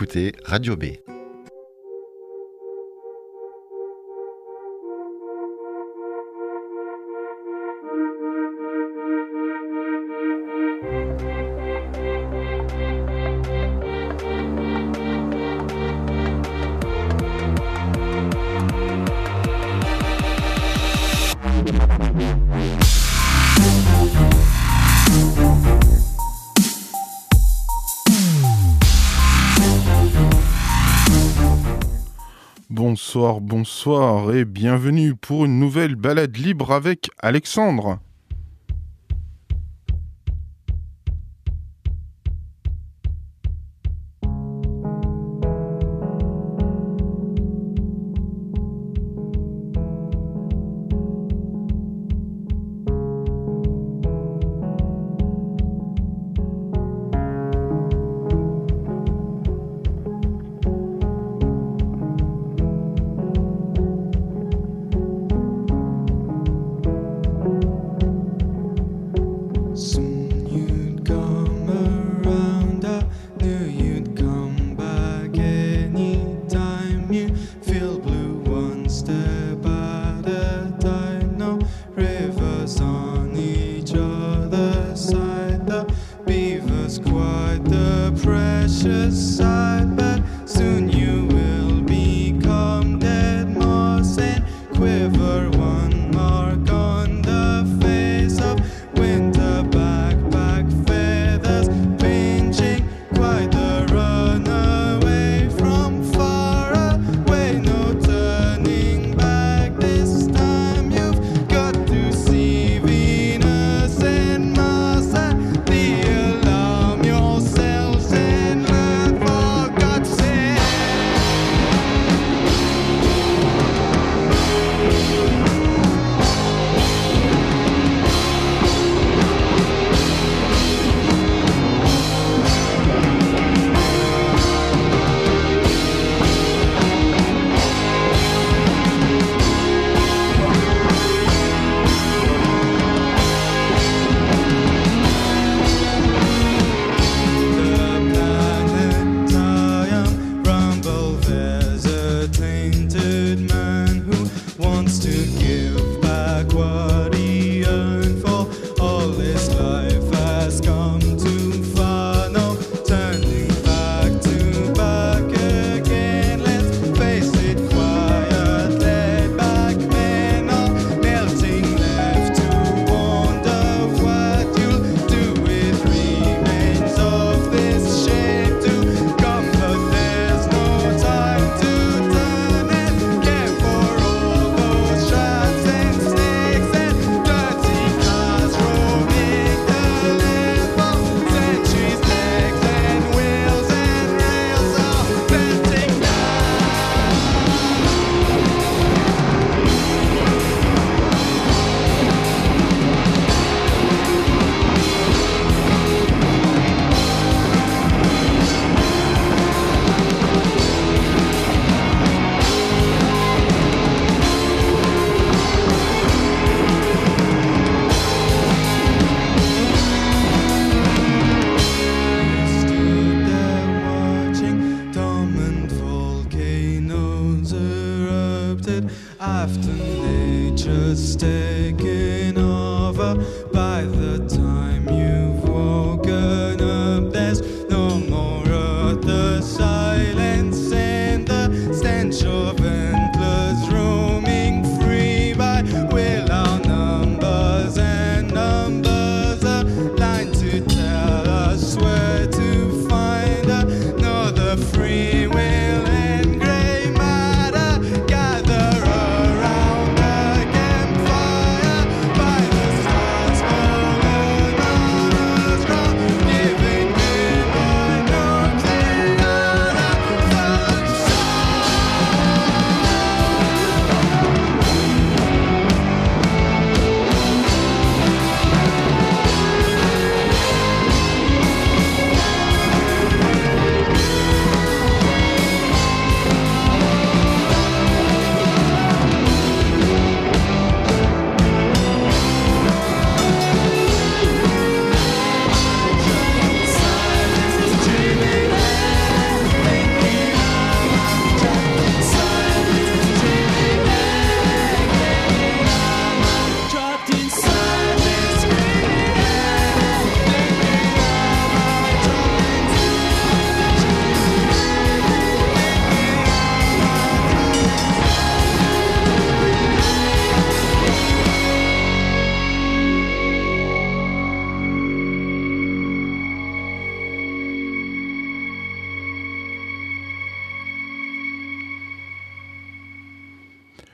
écoutez Radio B. Bonsoir et bienvenue pour une nouvelle balade libre avec Alexandre.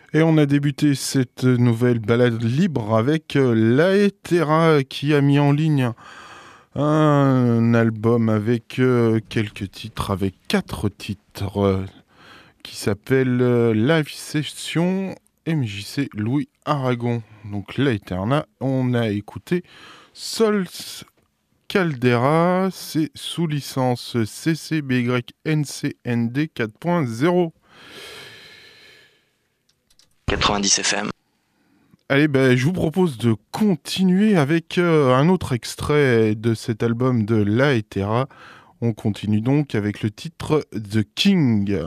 Et on a débuté cette nouvelle balade libre avec Laetera qui a mis en ligne un album avec quelques titres, avec 4 titres qui s'appelle Live Session MJC Louis Aragon. Donc Laeterna, on a écouté Sols Caldera, c'est sous licence CC-BY-NCND 4.0. 90 FM. Allez, je vous propose de continuer avec un autre extrait de cet album de Laetera. On continue donc avec le titre The King.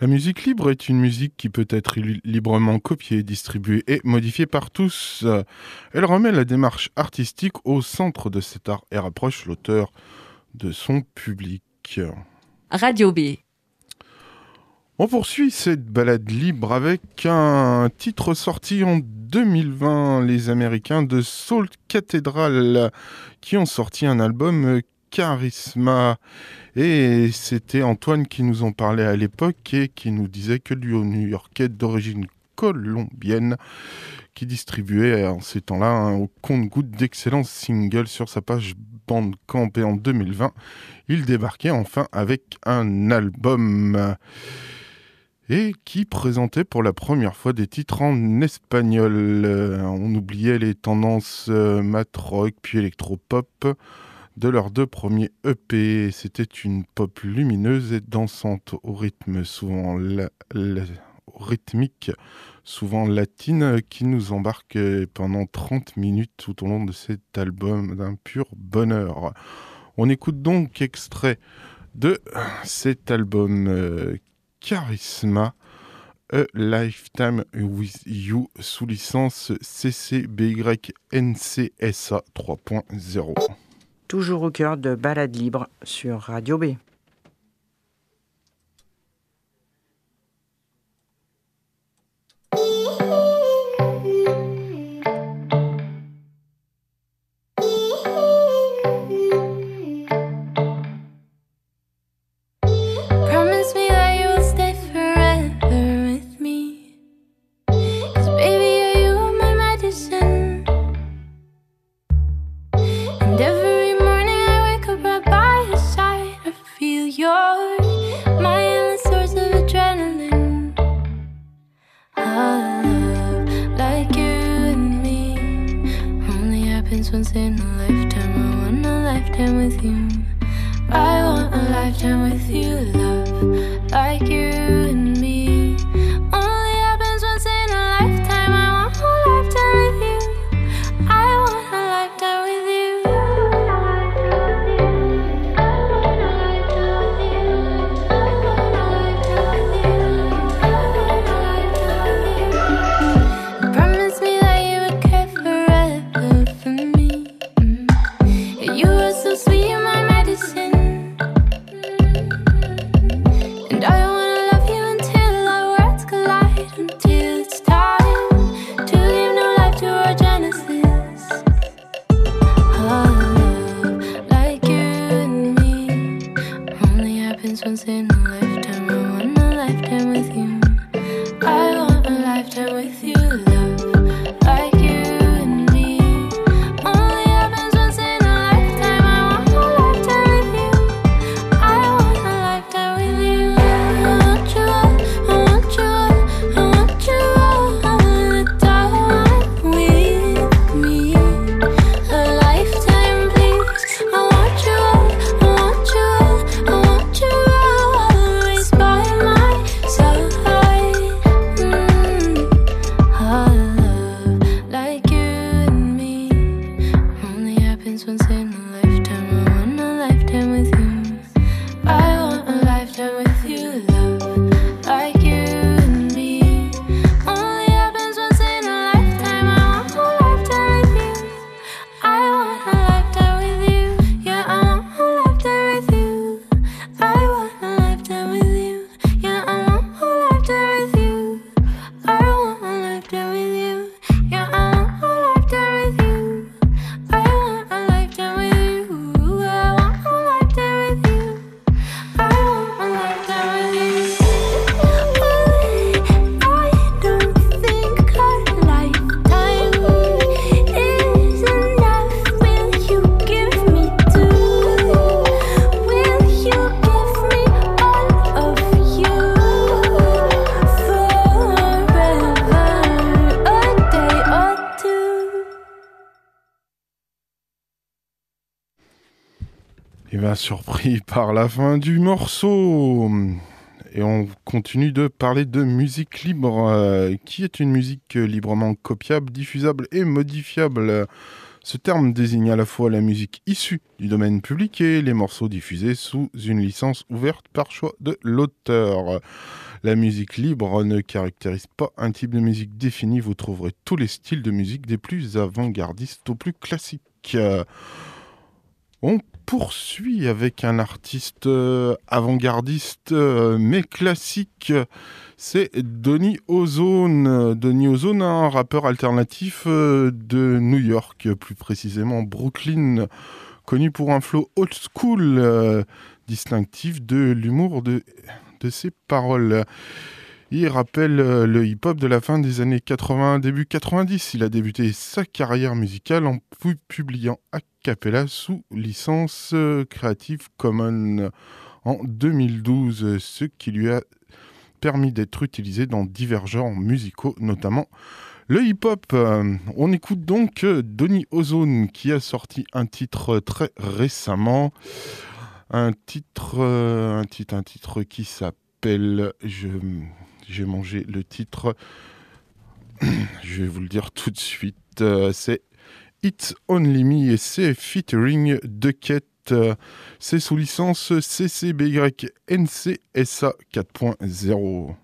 La musique libre est une musique qui peut être librement copiée, distribuée et modifiée par tous. Elle remet la démarche artistique au centre de cet art et rapproche l'auteur de son public. Radio B. On poursuit cette balade libre avec un titre sorti en 2020, les Américains de Soul Cathedral, qui ont sorti un album Charisma. Et c'était Antoine qui nous en parlait à l'époque et qui nous disait que le duo new-yorkais d'origine colombienne qui distribuait en ces temps-là au compte-gouttes d'excellents singles sur sa page Bandcamp, et en 2020, il débarquait enfin avec un album et qui présentait pour la première fois des titres en espagnol. On oubliait les tendances mat rock puis électropop de leurs deux premiers EP. C'était une pop lumineuse et dansante au rythme souvent rythmique, souvent latine, qui nous embarque pendant 30 minutes tout au long de cet album d'un pur bonheur. On écoute donc extrait de cet album Charisma, A Lifetime with You, sous licence CC-BY NCSA 3.0. Toujours au cœur de Balade Libre sur Radio B. Once in a lifetime, I want a lifetime with you. I want a lifetime with you, love, like you and me. Only happens once in a lifetime. I want a lifetime with you. I want a lifetime with you. Promise me that you would care forever for me. You are so sweet, you're my medicine. And I wanna love you until our worlds collide, until it's time to give new life to our genesis. Love, like you and me, only happens once in a lifetime. I want a lifetime with you. I want a lifetime with you, love, like you and me. Only happens once in a lifetime. I want a lifetime with you. I want a lifetime with you. I want you all, I want you all, I want you all the time with me. A lifetime, please. I want you all, I want you all, I want you all always by my side. Love, like you and me, only happens once in a lifetime. I want a lifetime with you. I want a lifetime with you, love, like you and me. Only happens once in a lifetime. I want a lifetime with you. I want a lifetime with you. Yeah, I want a lifetime with you. I want a lifetime with you. Yeah, I want a lifetime with you. I want a lifetime with you. Yeah, I want a lifetime with you. I want a lifetime with you. I want a lifetime with you. I want a lifetime with you. I don't think a lifetime is enough. Will you give me two? Will you give me all of you forever, a day or two? Et bien surpris par la fin du morceau. Et on continue de parler de musique libre, qui est une musique librement copiable, diffusable et modifiable. Ce terme désigne à la fois la musique issue du domaine public et les morceaux diffusés sous une licence ouverte par choix de l'auteur. La musique libre ne caractérise pas un type de musique défini. Vous trouverez tous les styles de musique des plus avant-gardistes aux plus classiques. On poursuit avec un artiste avant-gardiste mais classique. C'est Donny Ozone. Donny Ozone, un rappeur alternatif de New York, plus précisément Brooklyn, connu pour un flow old school distinctif de l'humour de ses paroles. Il rappelle le hip-hop de la fin des années 80, début 90. Il a débuté sa carrière musicale en publiant a cappella sous licence Creative Commons en 2012, ce qui lui a permis d'être utilisé dans divers genres musicaux, notamment le hip-hop. On écoute donc Donny Ozone qui a sorti un titre très récemment, un titre qui s'appelle... J'ai mangé le titre, je vais vous le dire tout de suite, c'est It's Only Me et c'est featuring Ducket. C'est sous licence CC-BY-NC SA 4.0.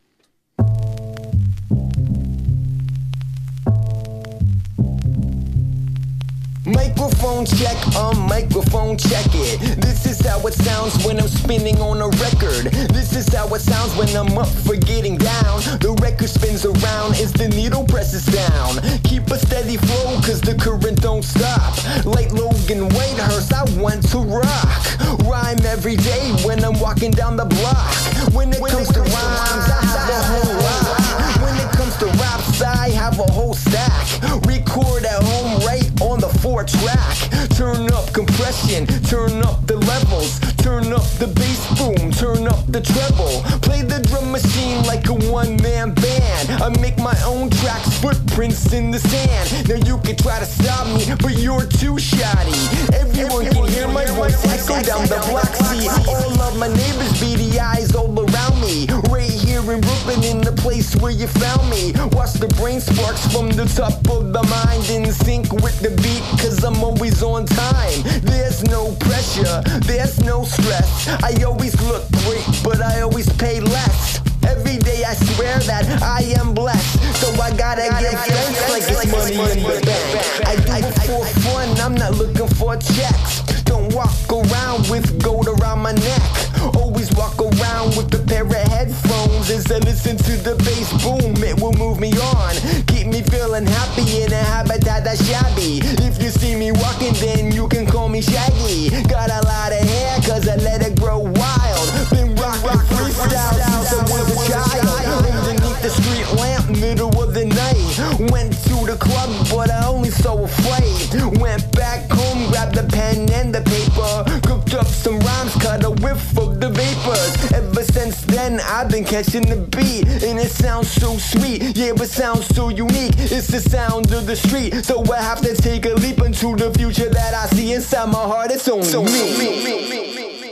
Microphone check it. This is how it sounds when I'm spinning on a record. This is how it sounds when I'm up for getting down. The record spins around as the needle presses down. Keep a steady flow cause the current don't stop. Like Logan Whitehurst, I want to rock. Rhyme every day when I'm walking down the block. When it comes to rhymes, I have a whole lot. When it comes to raps, I have a whole stack. Record at home right on the 4-track. Turn up compression, turn up the levels, turn up the bass boom, turn up the treble. Play the drum machine like a one-man band. I make my own tracks, footprints in the sand. Now you can try to stop me, but you're too shoddy. Everyone can hear my voice echo down the block. See all of my neighbors, beady eyes all around me. Right here in Brooklyn, in the place where you found me. Watch the brain sparks from the top of the mind, in sync with the beat, cause I'm always on time. There's no pressure, there's no stress. I always look great, but I always pay less. Every day I swear that I am blessed, so I gotta give thanks like it's money in the bank. I do it for fun, I'm not looking for checks. Don't walk around with gold around my neck. Always walk around with a pair of headphones as I listen to the bass boom. It will move me on, keep me feeling happy in a habitat that's shabby. If you see me walking, then you can call me Shaggy. Got a lot of hair cause I let it grow wild. Been rockin' freestyle since I was a child. Underneath the street lamp, middle of the night. Went to the club, but I only saw a fight. Went back home, grabbed the pen and the paper. Cooked up some rhymes, cut a whiff of the vapors. Ever since then, I've been catching the beat. And it sounds so sweet, yeah, it sounds so unique. It's the sound of the street, so I have to take a leap into the future that I see inside my heart. It's only me.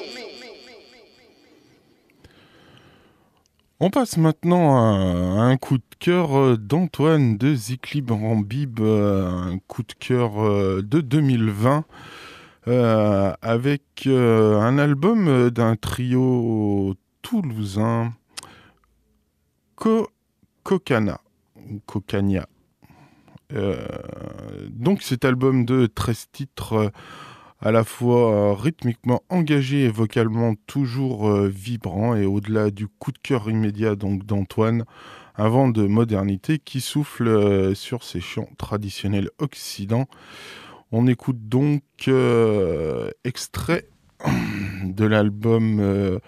On passe maintenant à un coup de cœur d'Antoine de Zikli Rambib, un coup de cœur de 2020 avec un album d'un trio toulousain, Cocania. Donc cet album de 13 titres à la fois rythmiquement engagé et vocalement toujours vibrant, et au-delà du coup de cœur immédiat donc d'Antoine, un vent de modernité qui souffle sur ces chants traditionnels occidentaux. On écoute donc extrait de l'album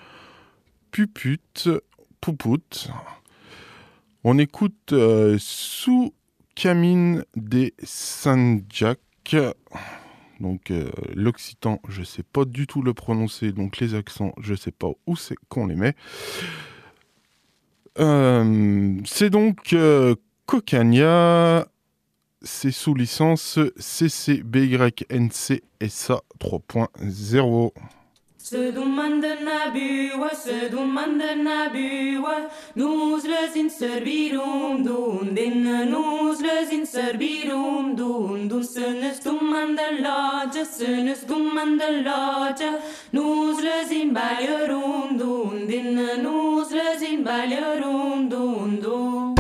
Poupout. On écoute Sous Camine des Saint-Jacques. Donc l'occitan, je sais pas du tout le prononcer, donc les accents, je sais pas où c'est qu'on les met. C'est donc Cocania, c'est sous licence CC-BY-NC SA 3.0. Sedumandana biwa, nous les in servirum, dundin nous les in servirum dum sönnes dumman der loja, sönnes dumman der loja, nos les imbalierum dum, dinna nos les imbalierum dum.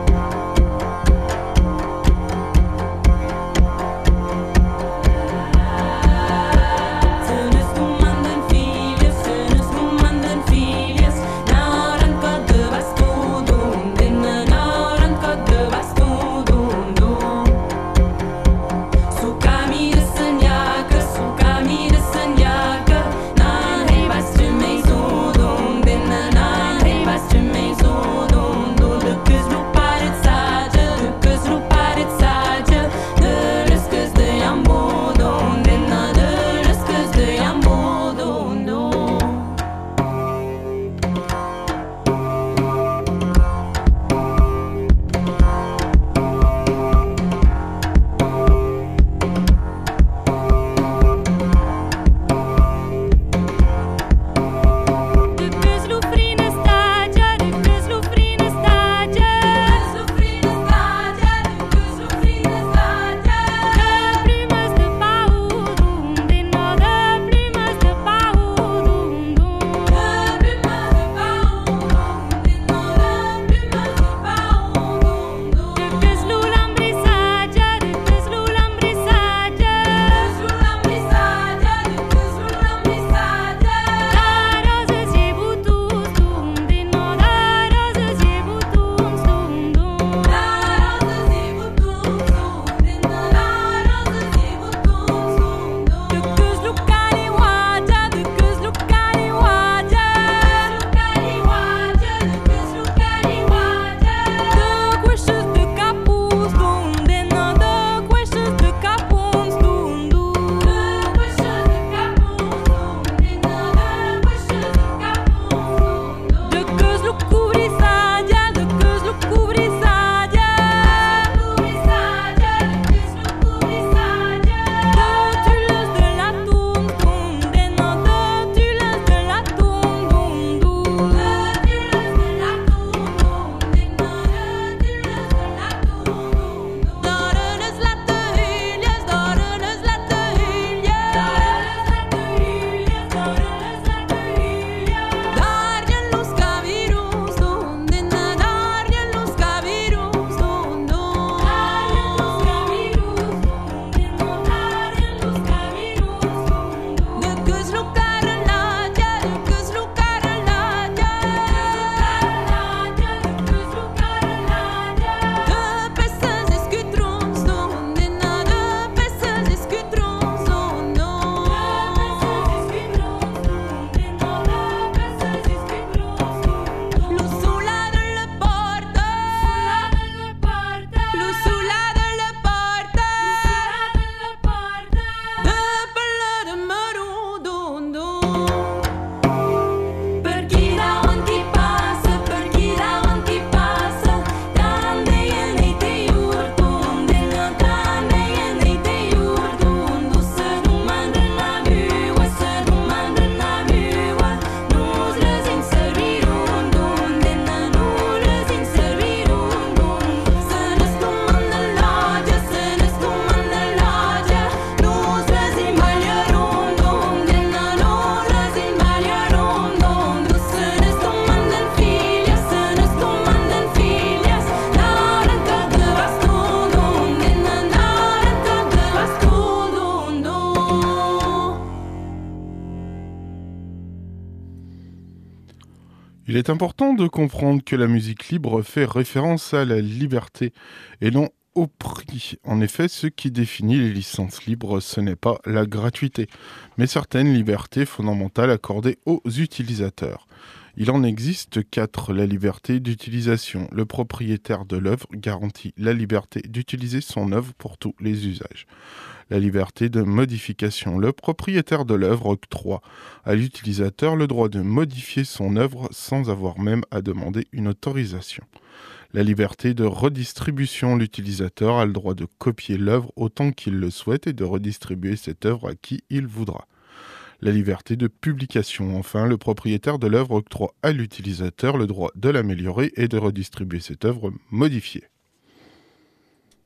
Il est important de comprendre que la musique libre fait référence à la liberté et non au prix. En effet, ce qui définit les licences libres, ce n'est pas la gratuité, mais certaines libertés fondamentales accordées aux utilisateurs. Il en existe 4. La liberté d'utilisation. Le propriétaire de l'œuvre garantit la liberté d'utiliser son œuvre pour tous les usages. La liberté de modification. Le propriétaire de l'œuvre octroie à l'utilisateur le droit de modifier son œuvre sans avoir même à demander une autorisation. La liberté de redistribution. L'utilisateur a le droit de copier l'œuvre autant qu'il le souhaite et de redistribuer cette œuvre à qui il voudra. La liberté de publication. Enfin, le propriétaire de l'œuvre octroie à l'utilisateur le droit de l'améliorer et de redistribuer cette œuvre modifiée.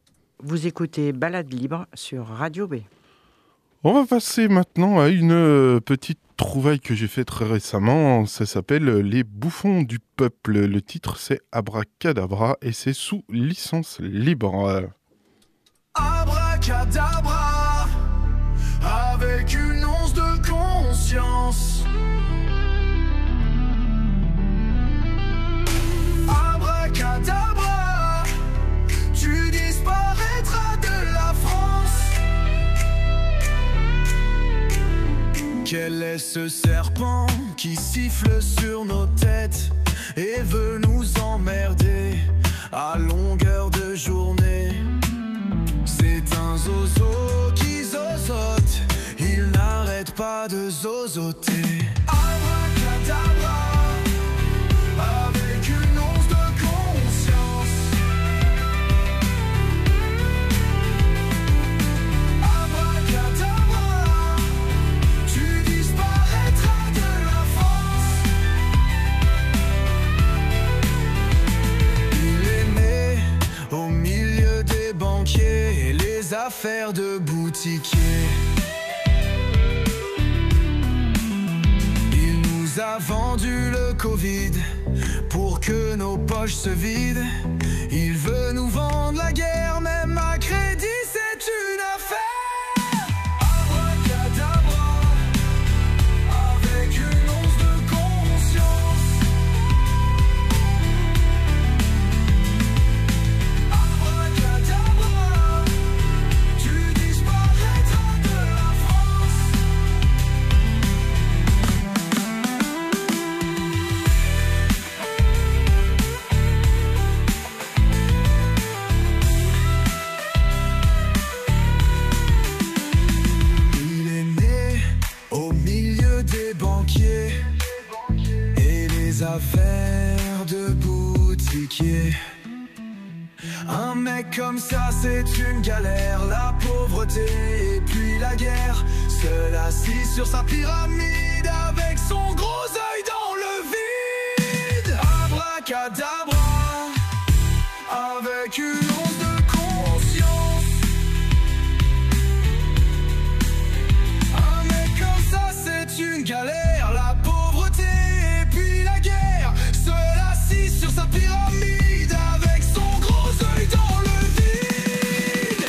Vous écoutez Balade libre sur Radio B. On va passer maintenant à une petite trouvaille que j'ai faite très récemment. Ça s'appelle Les Bouffons du Peuple. Le titre, c'est Abracadabra et c'est sous licence libre. Abracadabra, avec une once de conscience. Abracadabra, tu disparaîtras de la France. Quel est ce serpent qui siffle sur nos têtes et veut nous emmerder à longueur de journée? C'est un zozo qui zozote, il n'arrête pas de zozoter. Abracadabra, avec une once de conscience. Abracadabra, tu disparaîtras de la France. Il est né au milieu des banquiers et les affaires de boutiquiers. Il nous a vendu le Covid pour que nos poches se vident. Il veut nous vendre la guerre, même à crédit, c'est une affaire. Abracadabra, avec une once de conscience. Abracadabra, tu disparaîtras de la France. Il est né au milieu des banquiers et les affaires de boutiquiers. Un mec comme ça c'est une galère, la pauvreté et puis la guerre. Seul assis sur sa pyramide avec son gros œil dans le vide. Abracadabra, avec une once de conscience. Un mec comme ça c'est une galère, la pauvreté et puis la guerre. Seul assis sur sa pyramide avec son gros œil dans le vide.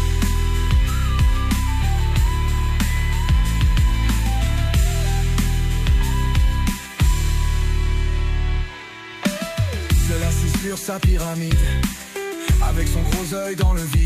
Seul assis sur sa pyramide avec son gros œil dans le vide.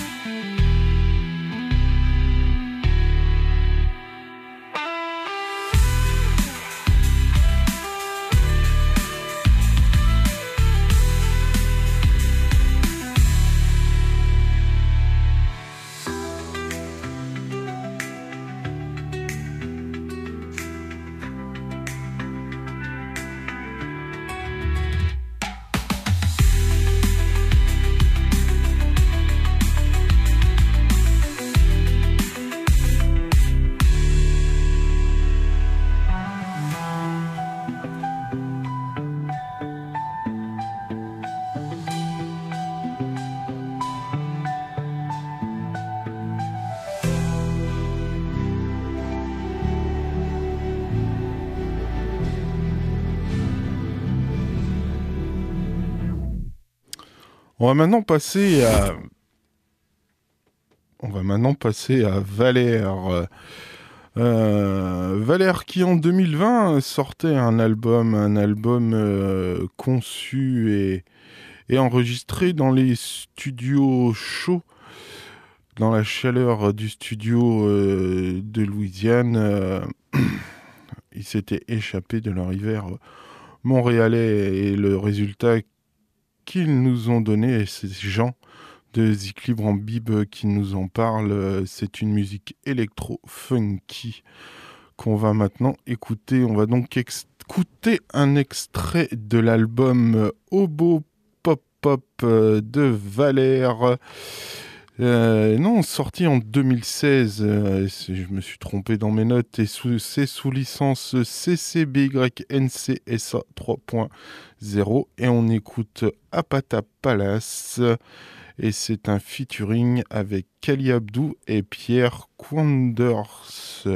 On va maintenant passer à Valère. Valère qui en 2020 sortait un album conçu et enregistré dans les studios chauds, dans la chaleur du studio de Louisiane. Il s'était échappé de leur hiver montréalais et le résultat qu'ils nous ont donné, et ces gens de Zik Libre en Bib qui nous en parlent, c'est une musique électro-funky qu'on va maintenant écouter. On va donc écouter un extrait de l'album Hobo Pop Pop de Valère. Non, sorti en 2016, je me suis trompé dans mes notes, et c'est sous licence CC-BY-NC-SA 3.0, et on écoute Apata Palace, et c'est un featuring avec Kali Abdou et Pierre Quanders.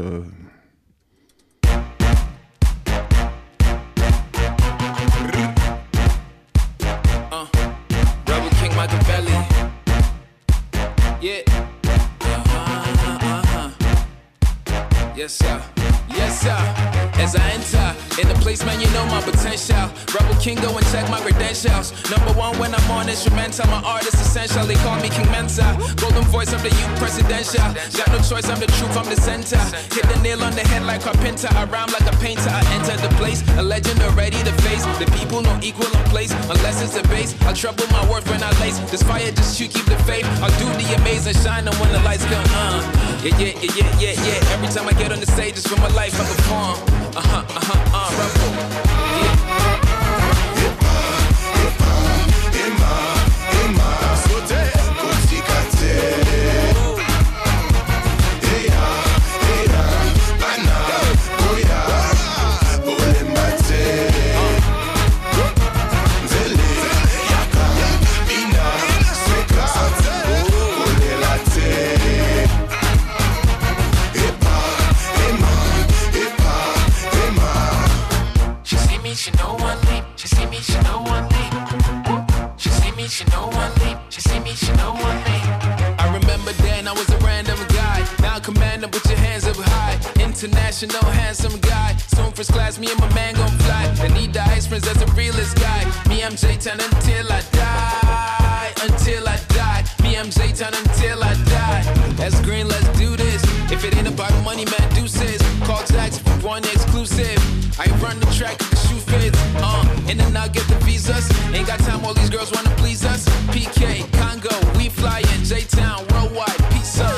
Rebel King Machiavelli. Yeah. Yes, sir. Yes, sir. As I enter in the place, man, you know my potential. Rebel King, go and check my credentials. Number one when I'm on instrumental, my art is essential. They call me King Mensa. Golden voice of the youth presidential. Got no choice, I'm the truth, I'm the center. Hit the nail on the head like carpenter. I rhyme like a painter. I enter the place, a legend already to face. The people no equal in place unless it's the base. I'll trouble my worth when I lace. This fire just you keep the faith. I'll do the amazing, shine on when the lights come. Yeah. Every time I get on the stage, it's for my life I perform. Rebel. Yeah. She know one leap. She see me, she know one leap. She see me, she know one leap. She see me, she know one leap. I remember then I was a random guy. Now commander, put your hands up high. International handsome guy. Soon first class, me and my man gon' fly. I need the ice prince as the realest guy. Me, I'm J-Town until I die. Until I die. Me, I'm J-Town until I die. That's green, let's do this. If it ain't about money, man, deuces. Call Jackson for one exclusive. I run the track if the shoe fits. And then I'll get the visas. Ain't got time, all these girls wanna please us. PK, Congo, we flying. J-Town, worldwide, peace, son.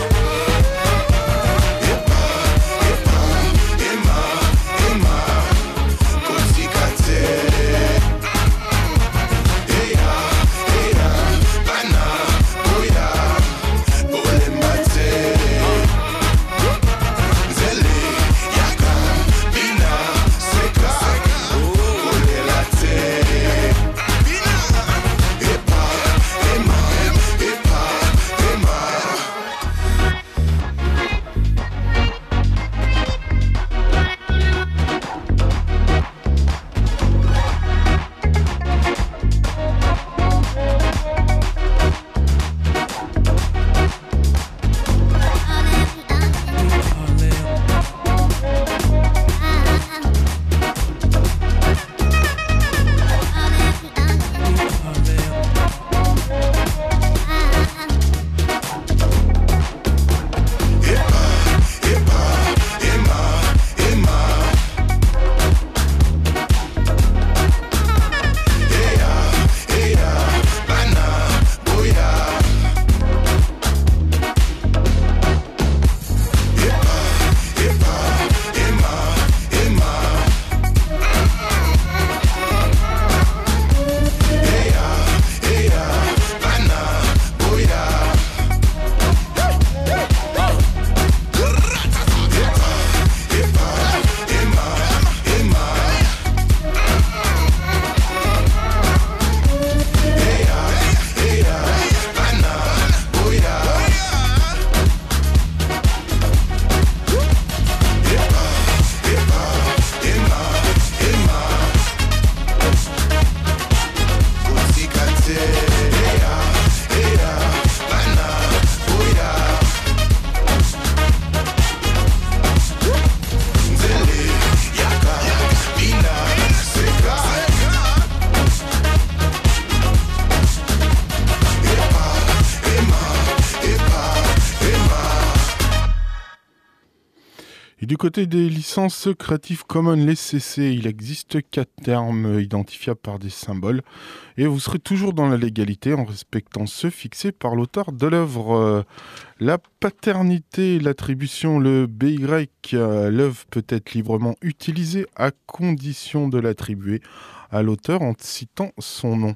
Du côté des licences Creative Commons, les CC, il existe 4 termes identifiables par des symboles et vous serez toujours dans la légalité en respectant ceux fixés par l'auteur de l'œuvre. La paternité, l'attribution, le BY, l'œuvre peut être librement utilisée à condition de l'attribuer à l'auteur en citant son nom.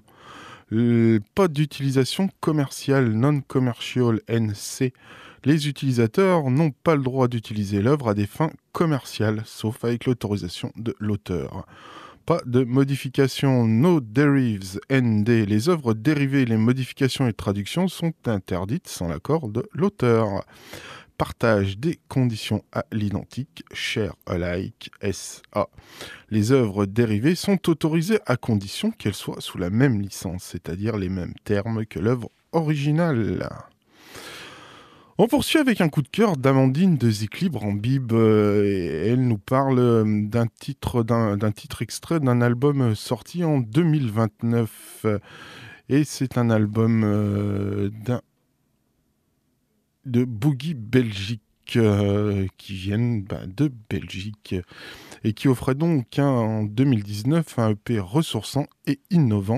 Pas d'utilisation commerciale, non-commercial, NC. Les utilisateurs n'ont pas le droit d'utiliser l'œuvre à des fins commerciales, sauf avec l'autorisation de l'auteur. Pas de modifications, no derives, ND. Les œuvres dérivées, les modifications et traductions sont interdites sans l'accord de l'auteur. Partage des conditions à l'identique, share alike, SA. Les œuvres dérivées sont autorisées à condition qu'elles soient sous la même licence, c'est-à-dire les mêmes termes que l'œuvre originale. On poursuit avec un coup de cœur d'Amandine de Zéquilibre en bib. Et elle nous parle d'un titre extrait d'un album sorti en 2029. Et c'est un album de Boogie Belgique qui viennent de Belgique et qui offrait donc en 2019 un EP ressourçant et innovant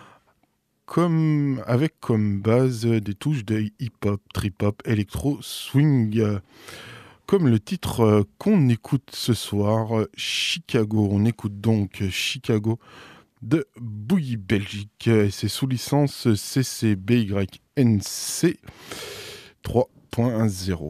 avec comme base des touches de hip-hop, trip-hop, électro, swing. Comme le titre qu'on écoute ce soir, Chicago. On écoute donc Chicago de Boogie Belgique. Et c'est sous licence CC-BY-NC 3.0.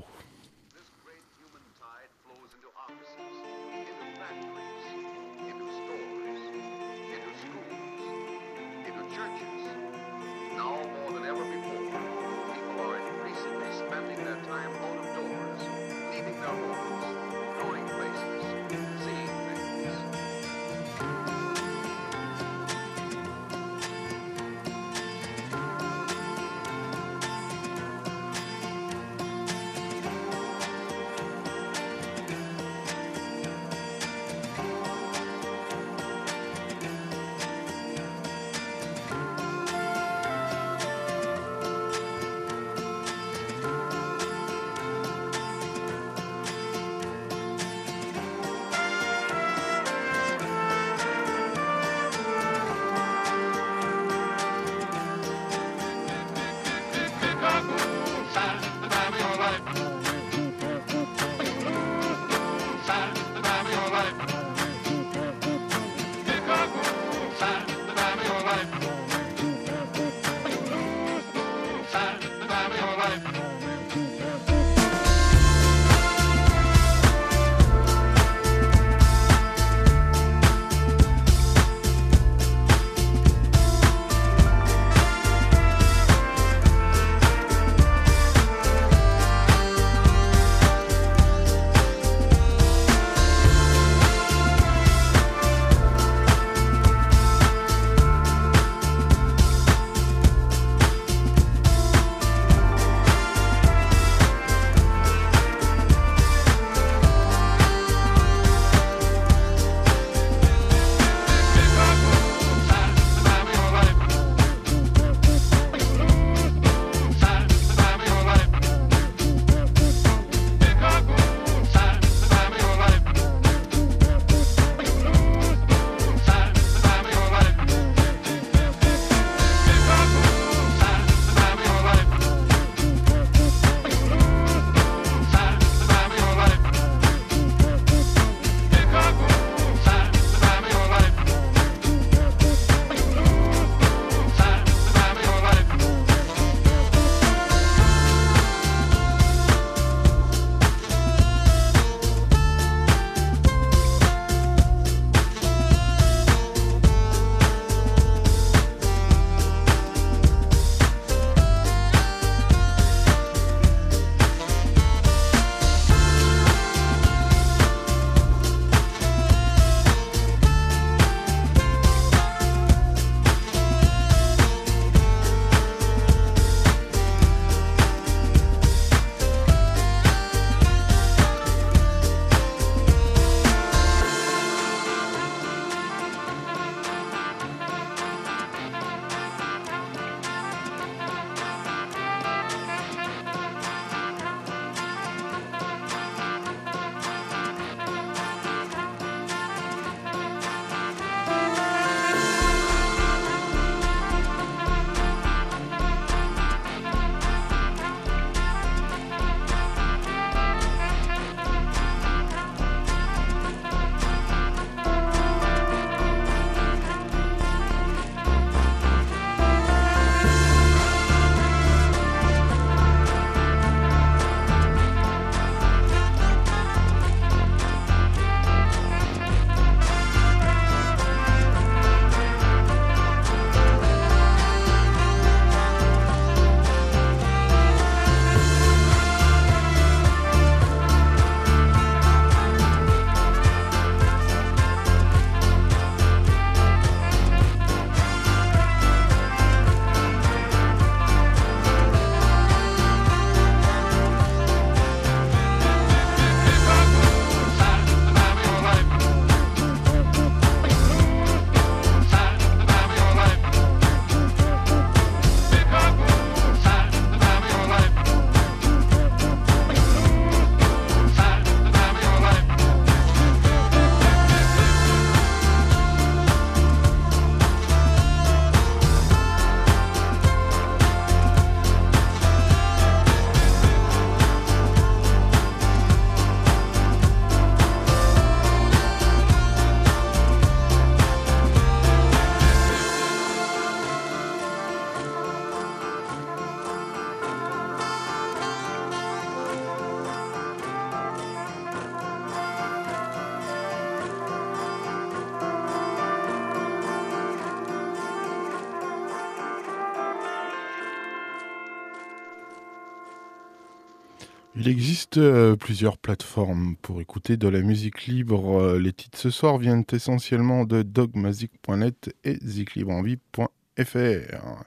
Il existe plusieurs plateformes pour écouter de la musique libre. Les titres ce soir viennent essentiellement de dogmazic.net et ziklibrenvie.fr.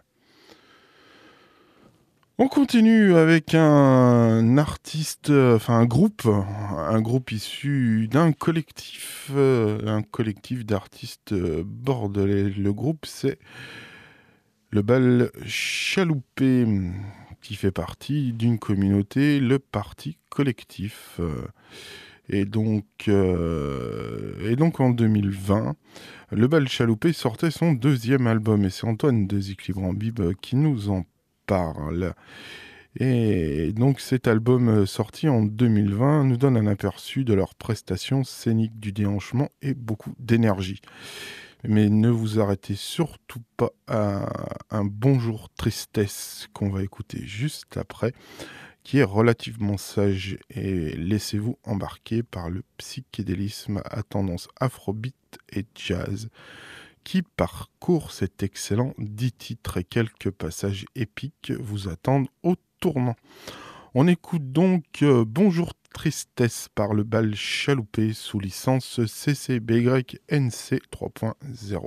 On continue avec un artiste, un groupe issu d'un collectif d'artistes bordelais. Le groupe, c'est le Bal Chaloupé, qui fait partie d'une communauté, le Parti Collectif. Et donc en 2020, le Bal Chaloupé sortait son deuxième album, et c'est Antoine de Ziklibrenvie qui nous en parle. Et donc cet album sorti en 2020 nous donne un aperçu de leurs prestations scéniques, du déhanchement et beaucoup d'énergie. Mais ne vous arrêtez surtout pas à un Bonjour Tristesse qu'on va écouter juste après, qui est relativement sage, et laissez-vous embarquer par le psychédélisme à tendance afrobeat et jazz qui parcourt cet excellent 10 titres, et quelques passages épiques vous attendent au tournant. On écoute donc Bonjour Tristesse par le Bal Chaloupé sous licence CC-BY NC 3.0.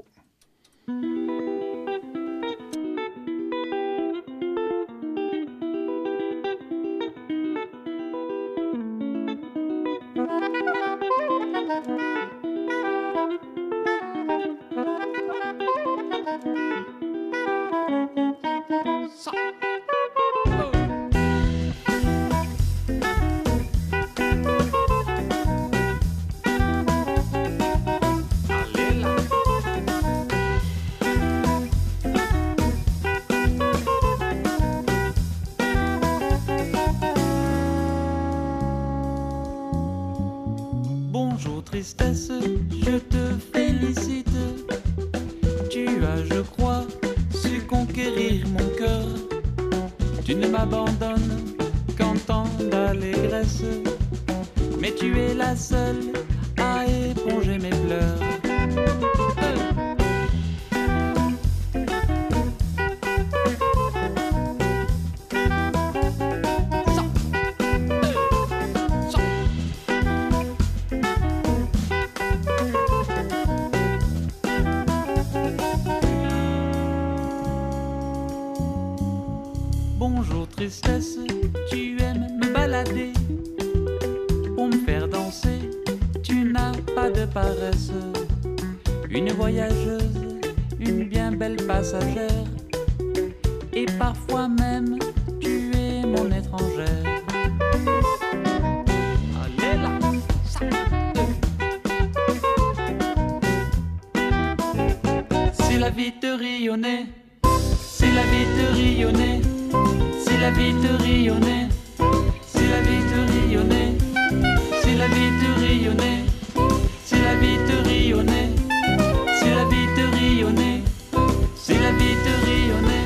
Tristesse, je te félicite. Tu as, je crois, su conquérir mon cœur. Tu ne m'abandonnes qu'en temps d'allégresse, mais tu es la seule à éponger mes pleurs. Tristesse, tu aimes me balader pour me faire danser, tu n'as pas de paresse. Une voyageuse, une bien belle passagère, et parfois même tu es mon étrangère. Allez là, si la vie te rayonnait, si la vie te rayonnait, si la vie te rayonnait, si la vie te rayonnait, si la vie te rayonnait, si la vie te rayonnait, si la vie te rayonnait, si la vie te rayonnait.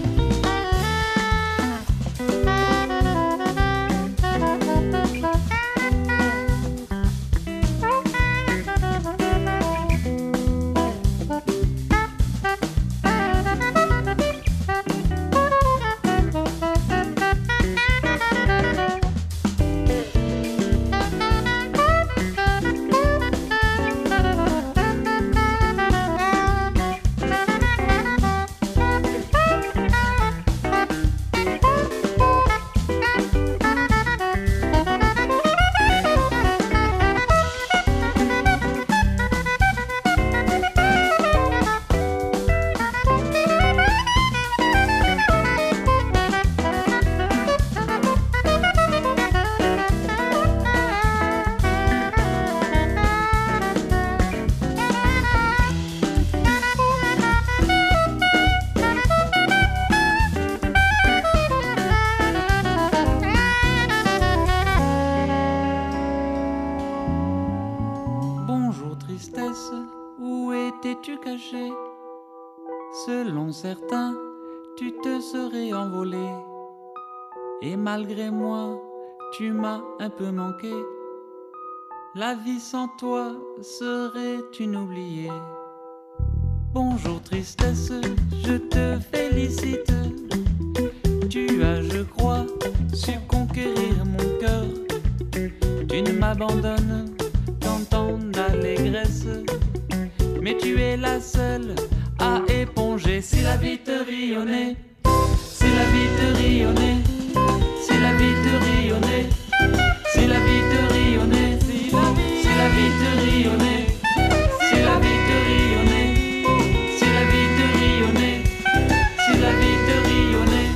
Selon certains, tu te serais envolé, et malgré moi, tu m'as un peu manqué. La vie sans toi serait une oubliée. Bonjour tristesse, je te félicite. Tu as, je crois, su conquérir mon cœur. abandonne dans ton allégresse. Mais tu es la seule à éponger. Si la vie te rit au nez, si la vie te rit au nez, si la vie te rit au nez, si la vie te rit au nez, si la vie te rit au nez, si la vie te rit au nez, si la vie te rit au nez, si la vie te rit au nez.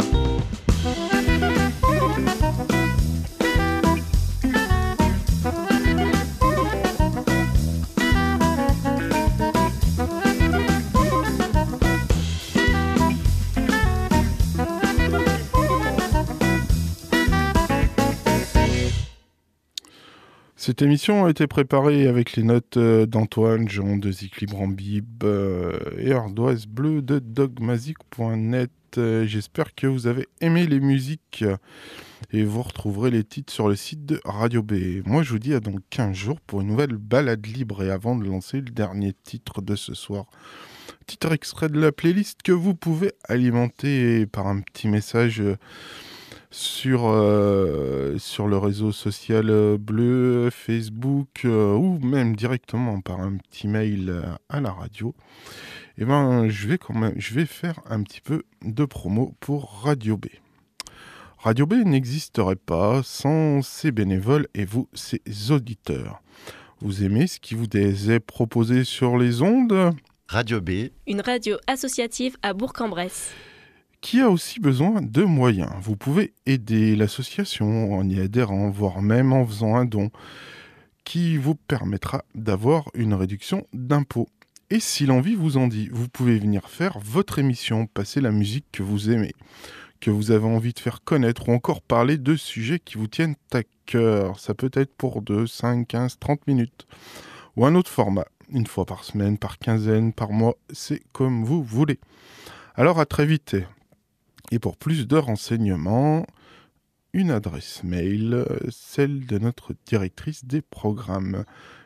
Cette émission a été préparée avec les notes d'Antoine Jean de Ziklibre en Bib et Ardoise Bleu de dogmazic.net. J'espère que vous avez aimé les musiques et vous retrouverez les titres sur le site de Radio B. Moi, je vous dis à dans 15 jours pour une nouvelle balade libre. Et avant de lancer le dernier titre de ce soir, titre extrait de la playlist que vous pouvez alimenter par un petit message sur le réseau social bleu, Facebook ou même directement par un petit mail à la radio. Et je vais faire un petit peu de promo pour Radio B. Radio B n'existerait pas sans ses bénévoles et vous, ses auditeurs. Vous aimez ce qui vous est proposé sur les ondes ? Radio B, une radio associative à Bourg-en-Bresse, qui a aussi besoin de moyens. Vous pouvez aider l'association en y adhérant, voire même en faisant un don, qui vous permettra d'avoir une réduction d'impôts. Et si l'envie vous en dit, vous pouvez venir faire votre émission, passer la musique que vous aimez, que vous avez envie de faire connaître, ou encore parler de sujets qui vous tiennent à cœur. Ça peut être pour 2, 5, 15, 30 minutes, ou un autre format, une fois par semaine, par quinzaine, par mois, c'est comme vous voulez. Alors à très vite. Et pour plus de renseignements, une adresse mail, celle de notre directrice des programmes,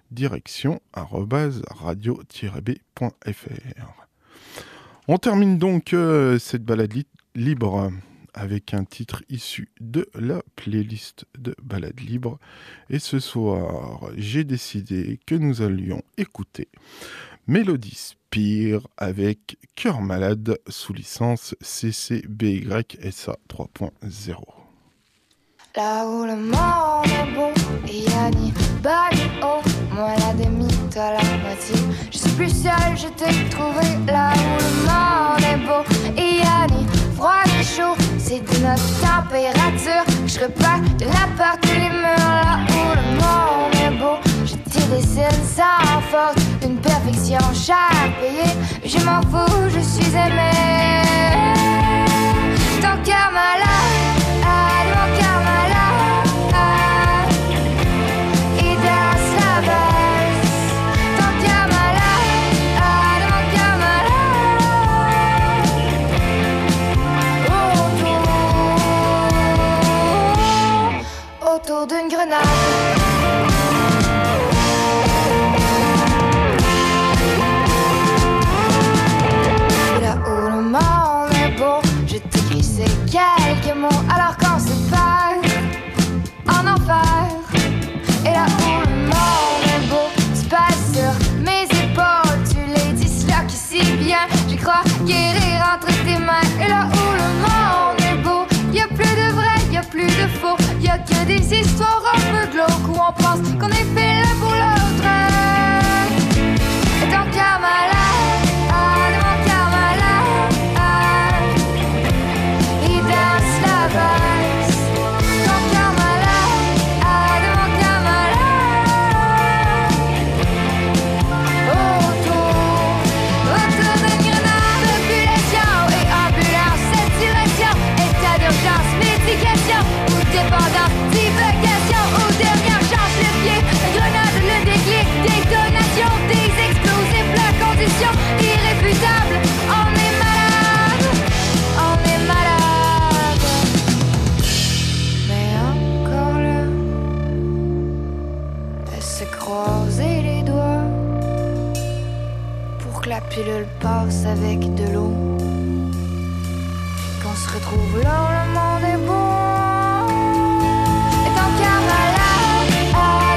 direction@radio-b.fr. On termine donc cette balade libre avec un titre issu de la playlist de balade libre. Et ce soir, j'ai décidé que nous allions écouter Mélodie Spire avec Cœur Malade sous licence CC-BY-SA 3.0. Là où le monde est beau, il y a ni bas ni haut, moi la demi, toi la moitié. Je suis plus seule, je t'ai trouvé. Là où le monde est beau, il y a ni froid ni chaud, c'est de notre température que je repars de la part de les murs. Là où le monde est beau, je t'y dessine sans faute, une perfection chère payée. Je m'en fous, je suis aimée. Ton cœur malade, mon cœur malade, il danse la valse. Ton cœur malade, mon cœur malade, autour d'une grenade. Quelques mots alors qu'on se perd en enfer. Et là où le monde est beau, tu passes sur mes épaules, tu les disloques si bien, je crois guérir entre tes mains. Et là où le monde est beau, y'a plus de vrai, y'a plus de faux, y'a que des histoires un peu glauques où on pense qu'on est fait l'un pour l'autre. Et ton cœur malade, mon cœur malade, il danse la valse. Ton cœur malade, mon cœur malade, autour d'une grenade. Population et ambulance, cette direction, état d'urgence, médication ou dépendance, divocation ou dernière chance, le pied, la grenade, le déclic, détonation, des explosifs, la condition irréfutable. On est malade, on est malade. Mais encore là, de se croiser les doigts pour que la pilule passe avec de l'eau, qu'on se retrouve là où le monde est beau. Et ton cœur malade,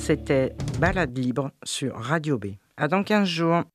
C'était Balade libre sur Radio B. À dans 15 jours.